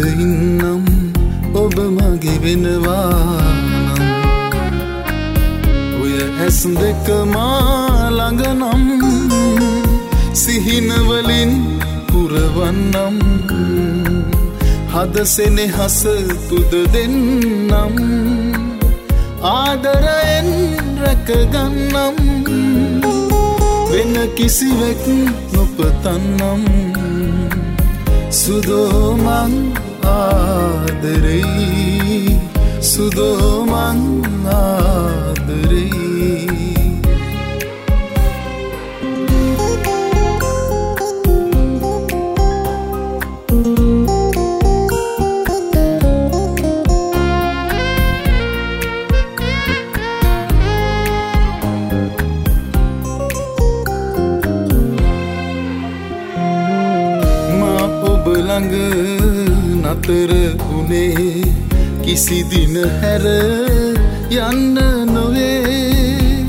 ඉන්නම් ඔබ මගේ වෙනවා නම් ඔය ඇස් දෙක මා ළඟ නම් සිහින වලින් පුරවන්නම් හද සෙනෙහස තුද දෙන්නම් ආදරයෙන් රැකගන්නම් වෙන කිසිවෙක් නොපතන්නම් සුදෝමං ආදරෙයි සුදෝමං ආදරෙයි ළඟ නතර උනේ කිසි දින හැර යන්න නොවේ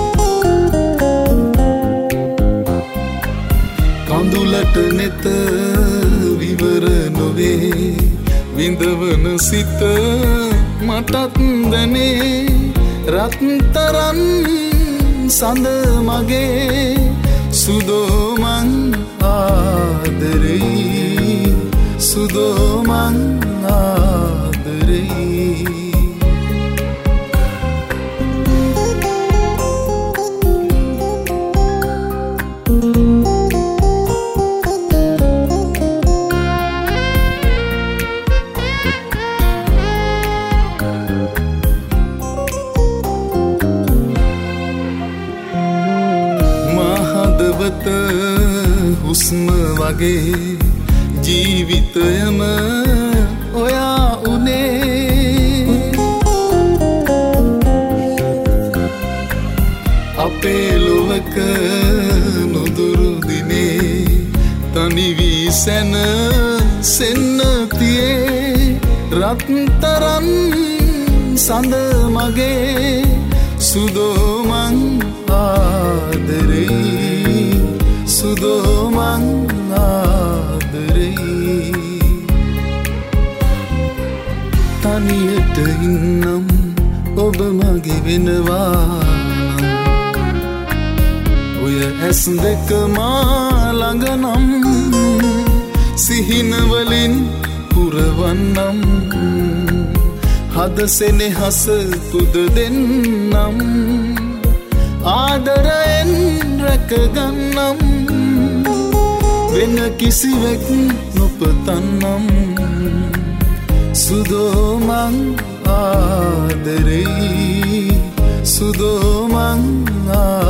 කඳුලට නෙත විවර නොවේ විඳවන සිත මටත් දැනේ රත්තරන් සඳ මගේ සුදෝමං ආදරෙයි සුදෝමං ආදරෙයි මා හදවත හුස්ම වගේ ජීවිතයම ඔයා උනේ අපේ ලොවක නොදුරු දිනේ තනි වී සැන සෙන්නතියේ රත්තරන් සඳ මගේ සුදෝමං ආදරෙයි සුදෝමං තනියට ඉන්නම් ඔබ මගේ වෙනවා නම් ඔය ඇස් දෙක මා ළඟ නම් සිහින වලින් පුරවන්නම් හද සෙනෙහස තුද දෙන්නම් ආදරයෙන් රැකගන්නම් වෙන කිසිවෙක් නොපතන්නම් සුදෝමං ආදරෙයි සුදෝමං